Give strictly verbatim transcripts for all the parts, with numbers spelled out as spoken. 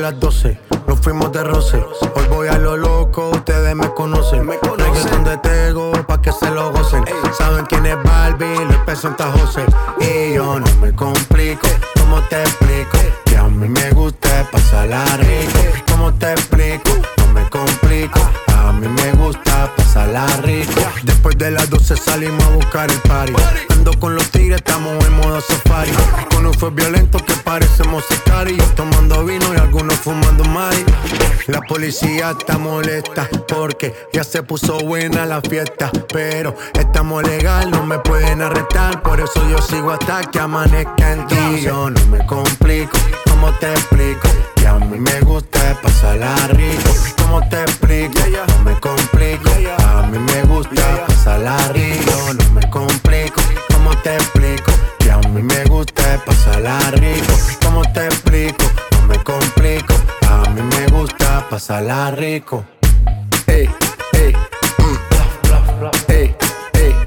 las doce, nos fuimos de roce. Hoy voy a lo loco, ustedes me conocen. Me conocen. Reggaeton de Tego, pa' que se lo gocen. Ey. Saben quién es Barbie, Luis presenta José. Y yo no me complico, ¿cómo te explico? Que a mí me gusta pasarla rico. ¿Cómo te explico? No me complico, a mí me gusta pasarla rico. Después de las doce salimos a buscar el party. Ando con los tigres, estamos en modo safari. Con un fue violento que parecemos sicarios, tomando vino y algunos fumando mari. La policía está molesta porque ya se puso buena la fiesta, pero estamos legal, no me pueden arrestar. Por eso yo sigo hasta que amanezca en ti. Yo no me complico, ¿cómo te explico? Que a mí me gusta pasarla rico. ¿Cómo te explico? No me complico, a mí me gusta pasarla rico. No me complico, ¿cómo te explico? Que a mí me gusta pasarla rico. ¿Cómo te explico? No me complico, a mí me gusta pasarla rico. Ey, ey, mm. Ey, ey,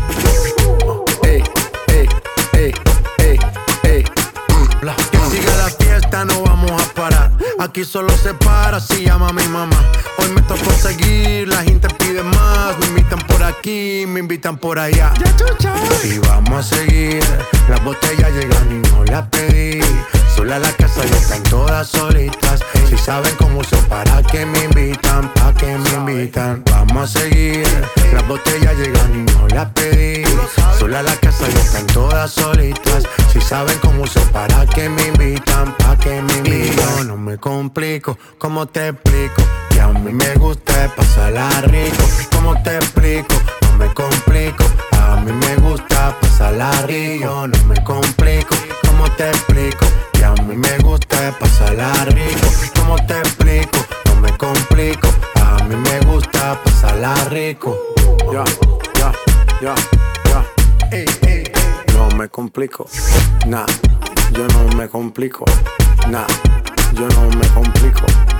ey, ey, ey, ey, ey, mm. Que siga la fiesta, no vamos a parar. Aquí solo se para si llama a mi mamá. Hoy me tocó seguir, la gente pide más. Me invitan por aquí, me invitan por allá. Y vamos a seguir, las botellas llegan y no las pedí. Sola la casa y están todas solitas. Si saben cómo son, para que me invitan, pa' que me invitan. Vamos a seguir, las botellas llegan y no las pedí. Sola la casa y están todas solitas. Si saben cómo son, para que me invitan, pa' que me invitan. Yo no me complico, ¿cómo te explico? Que a mí me gusta pasarla rico. ¿Cómo te explico? No me complico, a mí me gusta pasarla rico. Yo no me complico, ¿cómo te explico? Que a mí me gusta pasarla rico. ¿Cómo te explico? No me complico, a mí me gusta pasarla rico. Ya, ya, ya, ya. Ey, ey, ey. No me complico, nah, yo no me complico, nah, yo no me complico.